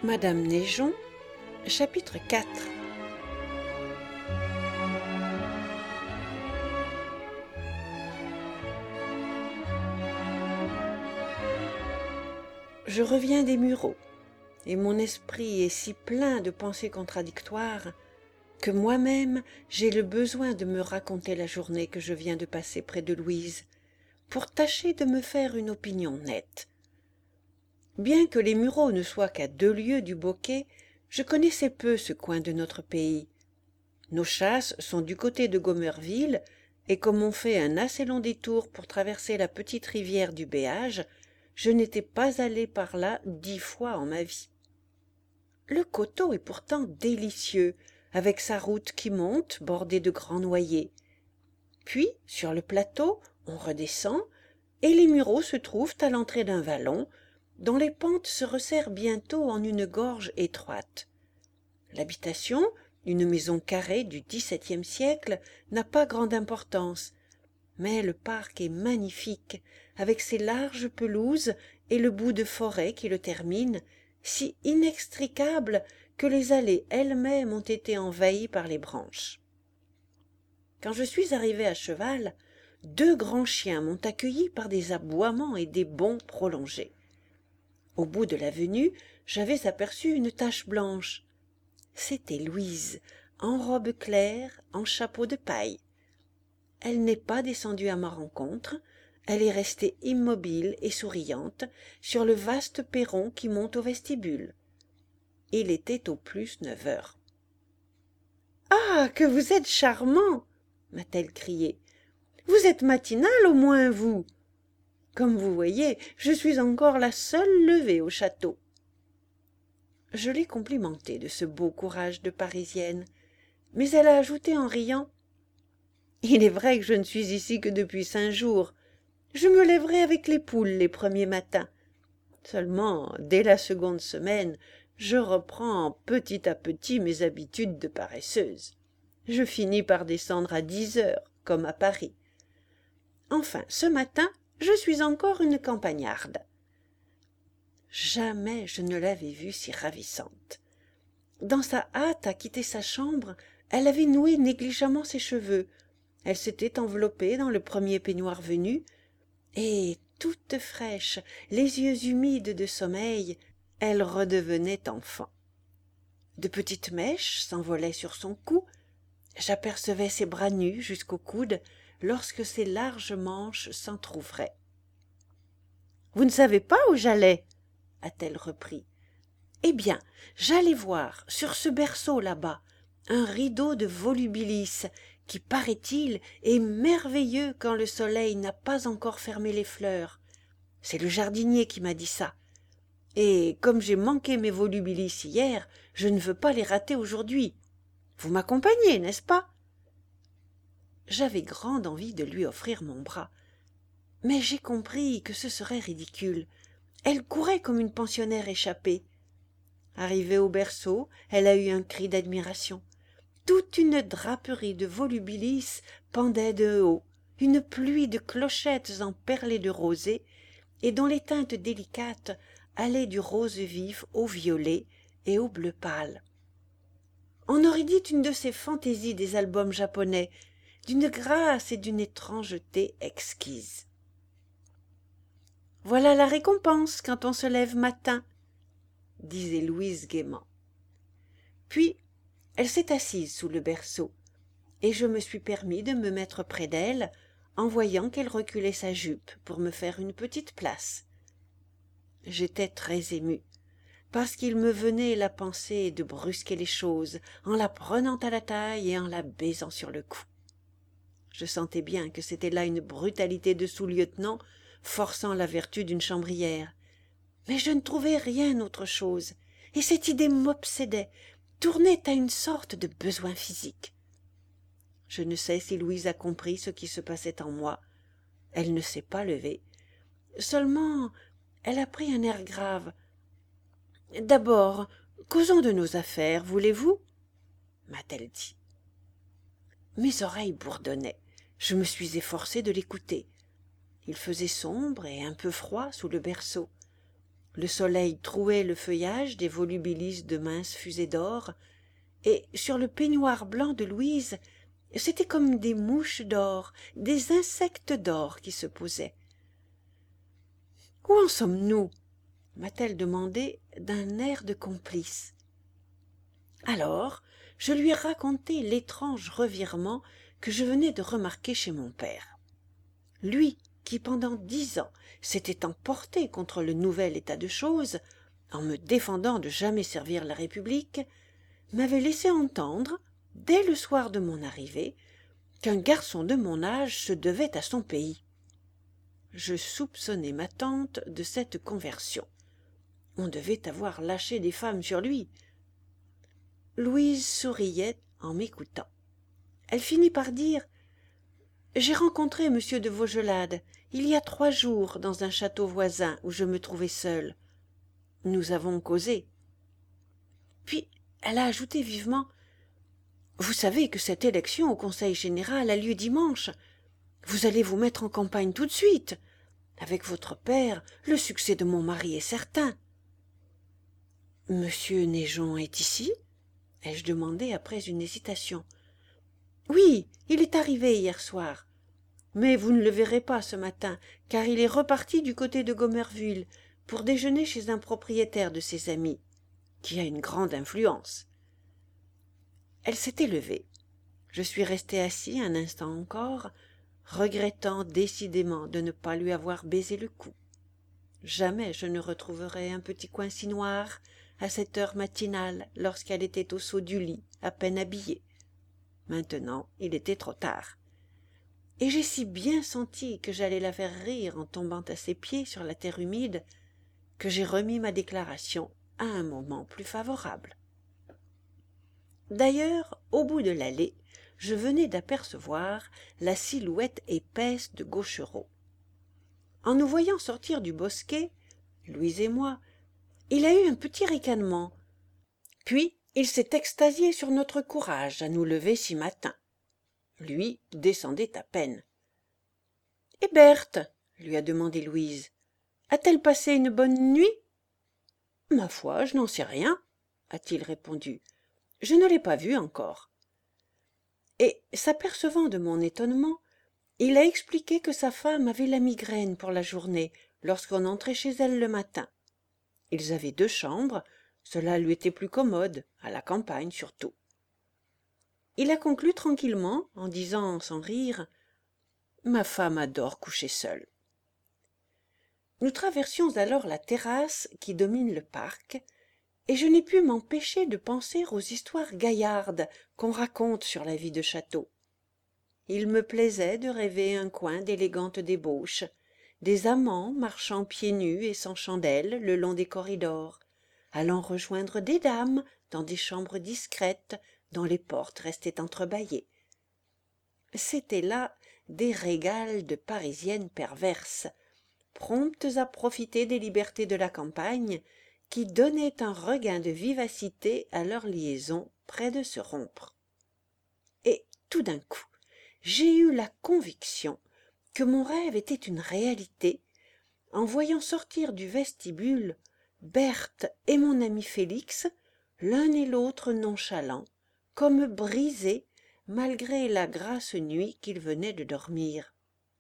Madame Neigeon, chapitre 4. Je reviens des Mureaux, et mon esprit est si plein de pensées contradictoires que moi-même j'ai le besoin de me raconter la journée que je viens de passer près de Louise, pour tâcher de me faire une opinion nette. Bien que les Mureaux ne soient qu'à 2 lieues du Boquet, je connaissais peu ce coin de notre pays. Nos chasses sont du côté de Gomerville, et comme on fait un assez long détour pour traverser la petite rivière du Béage, je n'étais pas allé par là 10 fois en ma vie. Le coteau est pourtant délicieux, avec sa route qui monte, bordée de grands noyers. Puis, sur le plateau, on redescend, et les Mureaux se trouvent à l'entrée d'un vallon, dont les pentes se resserrent bientôt en une gorge étroite. L'habitation, une maison carrée du XVIIe siècle, n'a pas grande importance, mais le parc est magnifique, avec ses larges pelouses et le bout de forêt qui le termine, si inextricable que les allées elles-mêmes ont été envahies par les branches. Quand je suis arrivé à cheval, 2 grands chiens m'ont accueilli par des aboiements et des bonds prolongés. Au bout de l'avenue, j'avais aperçu une tache blanche. C'était Louise, en robe claire, en chapeau de paille. Elle n'est pas descendue à ma rencontre, elle est restée immobile et souriante sur le vaste perron qui monte au vestibule. Il était au plus 9 heures. « Ah, que vous êtes charmant !» m'a-t-elle crié. « Vous êtes matinal au moins, vous ! Comme vous voyez, je suis encore la seule levée au château. » Je l'ai complimentée de ce beau courage de Parisienne, mais elle a ajouté en riant: « Il est vrai que je ne suis ici que depuis 5 jours. Je me lèverai avec les poules les premiers matins. Seulement, dès la seconde semaine, je reprends petit à petit mes habitudes de paresseuse. Je finis par descendre à 10 heures, comme à Paris. Enfin, ce matin, je suis encore une campagnarde. » Jamais je ne l'avais vue si ravissante. Dans sa hâte à quitter sa chambre, elle avait noué négligemment ses cheveux, elle s'était enveloppée dans le premier peignoir venu, et, toute fraîche, les yeux humides de sommeil, elle redevenait enfant. De petites mèches s'envolaient sur son cou, j'apercevais ses bras nus jusqu'au coude lorsque ses larges manches s'entr'ouvraient. « Vous ne savez pas où j'allais ?» a-t-elle repris. « Eh bien, j'allais voir, sur ce berceau là-bas, un rideau de volubilis qui, paraît-il, est merveilleux quand le soleil n'a pas encore fermé les fleurs. C'est le jardinier qui m'a dit ça. Et comme j'ai manqué mes volubilis hier, je ne veux pas les rater aujourd'hui. Vous m'accompagnez, n'est-ce pas ?» J'avais grande envie de lui offrir mon bras, mais j'ai compris que ce serait ridicule. Elle courait comme une pensionnaire échappée. Arrivée au berceau, elle a eu un cri d'admiration. Toute une draperie de volubilis pendait de haut, une pluie de clochettes emperlées de rosée, et dont les teintes délicates allaient du rose vif au violet et au bleu pâle. On aurait dit une de ces fantaisies des albums japonais, d'une grâce et d'une étrangeté exquise. « Voilà la récompense quand on se lève matin, » disait Louise gaiement. Puis elle s'est assise sous le berceau, et je me suis permis de me mettre près d'elle, en voyant qu'elle reculait sa jupe pour me faire une petite place. J'étais très émue, parce qu'il me venait la pensée de brusquer les choses en la prenant à la taille et en la baisant sur le cou. Je sentais bien que c'était là une brutalité de sous-lieutenant forçant la vertu d'une chambrière, mais je ne trouvais rien autre chose, et cette idée m'obsédait, tournait à une sorte de besoin physique. Je ne sais si Louise a compris ce qui se passait en moi. Elle ne s'est pas levée. Seulement, elle a pris un air grave. « D'abord, causons de nos affaires, voulez-vous » m'a-t-elle dit. Mes oreilles bourdonnaient. Je me suis efforcée de l'écouter. Il faisait sombre et un peu froid sous le berceau. Le soleil trouait le feuillage des volubilis de minces fusées d'or, et sur le peignoir blanc de Louise, c'était comme des mouches d'or, des insectes d'or qui se posaient. « Où en sommes-nous » m'a-t-elle demandé d'un air de complice. Alors, je lui ai raconté l'étrange revirement que je venais de remarquer chez mon père. Lui, qui pendant 10 ans s'était emporté contre le nouvel état de choses, en me défendant de jamais servir la République, m'avait laissé entendre, dès le soir de mon arrivée, qu'un garçon de mon âge se devait à son pays. Je soupçonnai ma tante de cette conversion. On devait avoir lâché des femmes sur lui. Louise souriait en m'écoutant. Elle finit par dire « J'ai rencontré M. de Vaugelade il y a 3 jours dans un château voisin où je me trouvais seule. Nous avons causé. » Puis elle a ajouté vivement « Vous savez que cette élection au Conseil général a lieu dimanche. Vous allez vous mettre en campagne tout de suite. Avec votre père, le succès de mon mari est certain. »« Monsieur Naigeon est ici ?» ai-je demandé après une hésitation. « Oui, il est arrivé hier soir. Mais vous ne le verrez pas ce matin, car il est reparti du côté de Gomerville pour déjeuner chez un propriétaire de ses amis, qui a une grande influence. » Elle s'était levée. Je suis resté assis un instant encore, regrettant décidément de ne pas lui avoir baisé le cou. Jamais je ne retrouverai un petit coin si noir à cette heure matinale lorsqu'elle était au saut du lit, à peine habillée. Maintenant, il était trop tard. Et j'ai si bien senti que j'allais la faire rire en tombant à ses pieds sur la terre humide que j'ai remis ma déclaration à un moment plus favorable. D'ailleurs, au bout de l'allée, je venais d'apercevoir la silhouette épaisse de Gauchereau. En nous voyant sortir du bosquet, Louise et moi, il a eu un petit ricanement. Puis il s'est extasié sur notre courage à nous lever si matin. Lui descendait à peine. « Et Berthe ?» lui a demandé Louise. « A-t-elle passé une bonne nuit ?»« Ma foi, je n'en sais rien, » a-t-il répondu. « Je ne l'ai pas vue encore. » Et, s'apercevant de mon étonnement, il a expliqué que sa femme avait la migraine pour la journée lorsqu'on entrait chez elle le matin. Ils avaient 2 chambres, cela lui était plus commode, à la campagne surtout. Il a conclu tranquillement en disant sans rire « Ma femme adore coucher seule. » Nous traversions alors la terrasse qui domine le parc, et je n'ai pu m'empêcher de penser aux histoires gaillardes qu'on raconte sur la vie de château. Il me plaisait de rêver un coin d'élégante débauche, des amants marchant pieds nus et sans chandelle le long des corridors, allant rejoindre des dames dans des chambres discrètes dont les portes restaient entrebâillées. C'étaient là des régals de parisiennes perverses, promptes à profiter des libertés de la campagne, qui donnaient un regain de vivacité à leur liaison près de se rompre. Et tout d'un coup, j'ai eu la conviction que mon rêve était une réalité en voyant sortir du vestibule Berthe et mon ami Félix, l'un et l'autre nonchalants, comme brisés malgré la grasse nuit qu'ils venaient de dormir.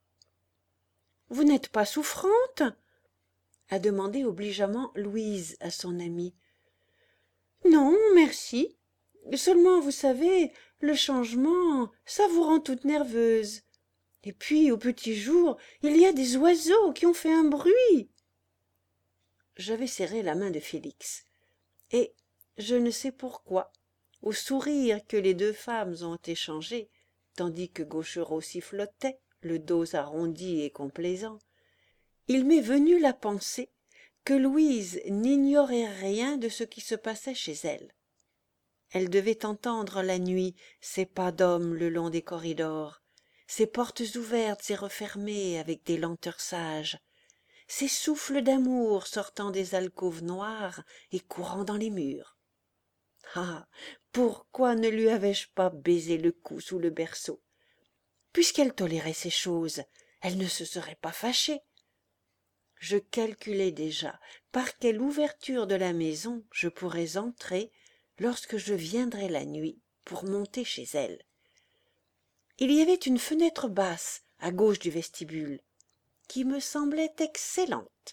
« Vous n'êtes pas souffrante ?» a demandé obligeamment Louise à son amie. « Non, merci. Seulement, vous savez, le changement, ça vous rend toute nerveuse. Et puis, au petit jour, il y a des oiseaux qui ont fait un bruit. » J'avais serré la main de Félix, et, je ne sais pourquoi, au sourire que les 2 femmes ont échangé, tandis que Gauchereau sifflotait, le dos arrondi et complaisant, il m'est venu la pensée que Louise n'ignorait rien de ce qui se passait chez elle. Elle devait entendre la nuit ces pas d'hommes le long des corridors, ces portes ouvertes et refermées avec des lenteurs sages, ces souffles d'amour sortant des alcôves noires et courant dans les murs. Ah, pourquoi ne lui avais-je pas baisé le cou sous le berceau? Puisqu'elle tolérait ces choses, elle ne se serait pas fâchée. Je calculais déjà par quelle ouverture de la maison je pourrais entrer lorsque je viendrais la nuit pour monter chez elle. Il y avait une fenêtre basse à gauche du vestibule, qui me semblait excellente.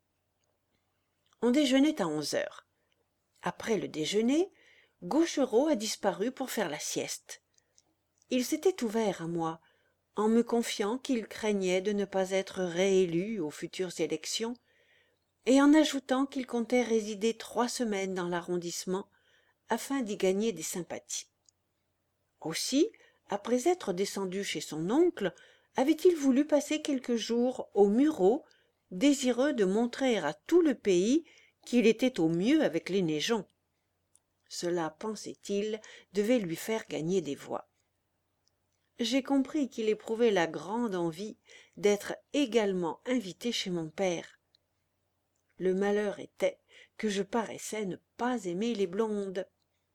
On déjeunait à 11 heures. Après le déjeuner, Gauchereau a disparu pour faire la sieste. Il s'était ouvert à moi, en me confiant qu'il craignait de ne pas être réélu aux futures élections, et en ajoutant qu'il comptait résider 3 semaines dans l'arrondissement afin d'y gagner des sympathies. Aussi, après être descendu chez son oncle, avait-il voulu passer quelques jours au Mureau, désireux de montrer à tout le pays qu'il était au mieux avec les Neigeons. Cela, pensait-il, devait lui faire gagner des voix. J'ai compris qu'il éprouvait la grande envie d'être également invité chez mon père. Le malheur était que je paraissais ne pas aimer les blondes.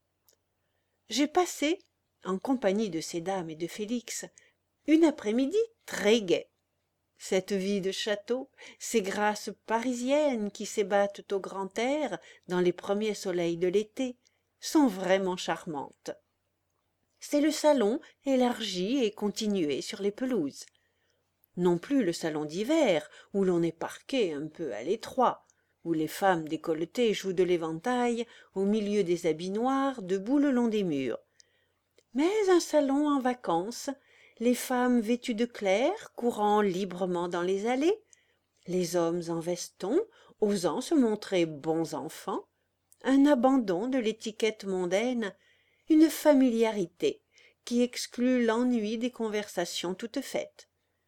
J'ai passé, en compagnie de ces dames et de Félix, une après-midi très gaie. Cette vie de château, ces grâces parisiennes qui s'ébattent au grand air dans les premiers soleils de l'été, sont vraiment charmantes. C'est le salon élargi et continué sur les pelouses. Non plus le salon d'hiver, où l'on est parqué un peu à l'étroit, où les femmes décolletées jouent de l'éventail au milieu des habits noirs debout le long des murs, mais un salon en vacances, les femmes vêtues de clair courant librement dans les allées, les hommes en veston osant se montrer bons enfants, un abandon de l'étiquette mondaine, une familiarité qui exclut l'ennui des conversations toutes faites.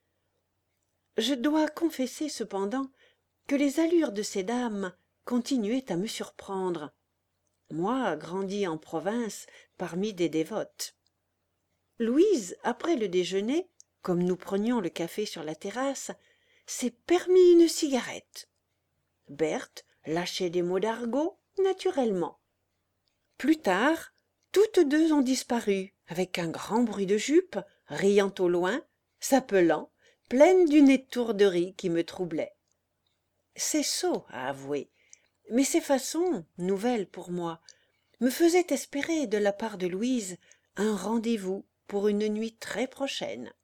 Je dois confesser cependant que les allures de ces dames continuaient à me surprendre, moi grandi en province parmi des dévotes. Louise, après le déjeuner, comme nous prenions le café sur la terrasse, s'est permis une cigarette. Berthe lâchait des mots d'argot naturellement. Plus tard, toutes deux ont disparu, avec un grand bruit de jupe, riant au loin, s'appelant, pleines d'une étourderie qui me troublait. C'est sot à avouer, mais ces façons, nouvelles pour moi, me faisaient espérer de la part de Louise un rendez-vous pour une nuit très prochaine.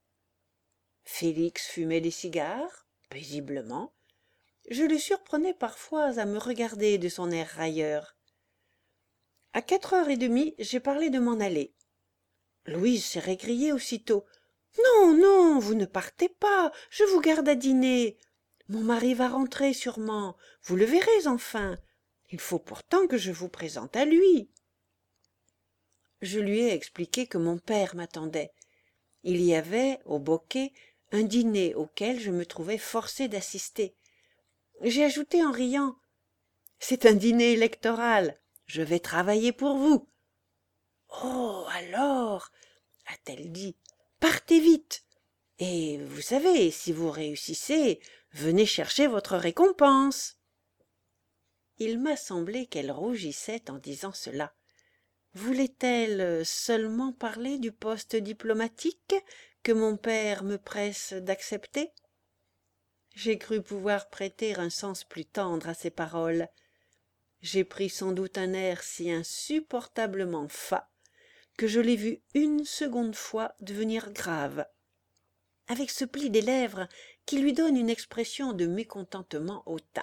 Félix fumait des cigares, paisiblement. Je le surprenais parfois à me regarder de son air railleur. À 4h30, j'ai parlé de m'en aller. Louise s'est récriée aussitôt. « Non, non, vous ne partez pas, je vous garde à dîner. Mon mari va rentrer sûrement, vous le verrez enfin. Il faut pourtant que je vous présente à lui. » Je lui ai expliqué que mon père m'attendait. Il y avait, au Boquet, un dîner auquel je me trouvais forcée d'assister. J'ai ajouté en riant, « C'est un dîner électoral, je vais travailler pour vous. »« Oh, alors, a-t-elle dit, partez vite. Et vous savez, si vous réussissez, venez chercher votre récompense. » Il m'a semblé qu'elle rougissait en disant cela. Voulait-elle seulement parler du poste diplomatique que mon père me presse d'accepter? J'ai cru pouvoir prêter un sens plus tendre à ces paroles. J'ai pris sans doute un air si insupportablement fat que je l'ai vu une seconde fois devenir grave, avec ce pli des lèvres qui lui donne une expression de mécontentement hautain.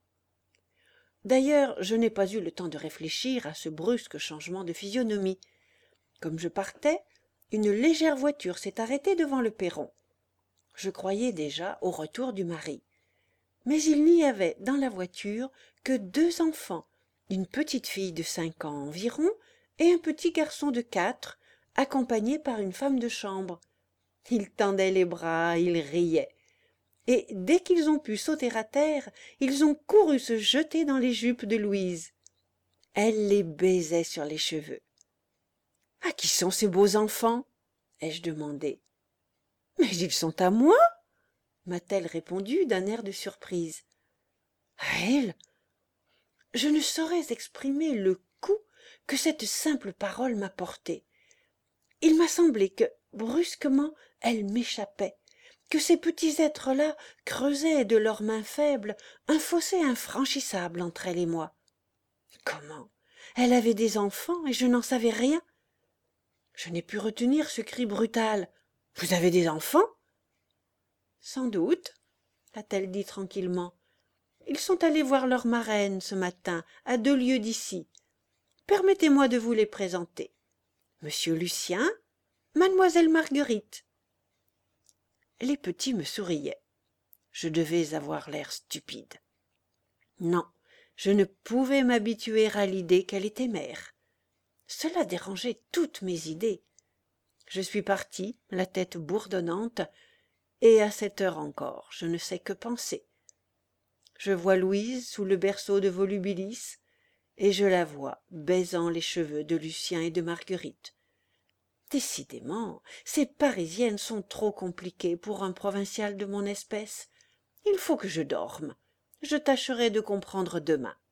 D'ailleurs, je n'ai pas eu le temps de réfléchir à ce brusque changement de physionomie. Comme je partais, une légère voiture s'est arrêtée devant le perron. Je croyais déjà au retour du mari. Mais il n'y avait dans la voiture que 2 enfants, une petite fille de 5 ans environ et un petit garçon de 4, accompagné par une femme de chambre. Ils tendaient les bras, ils riaient. Et dès qu'ils ont pu sauter à terre, ils ont couru se jeter dans les jupes de Louise. Elle les baisait sur les cheveux. « À qui sont ces beaux enfants ?» ai-je demandé. « Mais ils sont à moi !» m'a-t-elle répondu d'un air de surprise. « À elle ?» Je ne saurais exprimer le coup que cette simple parole m'a porté. Il m'a semblé que, brusquement, elle m'échappait, que ces petits êtres-là creusaient de leurs mains faibles un fossé infranchissable entre elle et moi. Comment? Elle avait des enfants et je n'en savais rien. Je n'ai pu retenir ce cri brutal. « Vous avez des enfants ?» « Sans doute, » a-t-elle dit tranquillement. « Ils sont allés voir leur marraine ce matin, à 2 lieues d'ici. Permettez-moi de vous les présenter. Monsieur Lucien, mademoiselle Marguerite. » Les petits me souriaient. Je devais avoir l'air stupide. Non, je ne pouvais m'habituer à l'idée qu'elle était mère. Cela dérangeait toutes mes idées. Je suis partie, la tête bourdonnante, et à cette heure encore, je ne sais que penser. Je vois Louise sous le berceau de Volubilis, et je la vois baisant les cheveux de Lucien et de Marguerite. Décidément, ces Parisiennes sont trop compliquées pour un provincial de mon espèce. Il faut que je dorme. Je tâcherai de comprendre demain.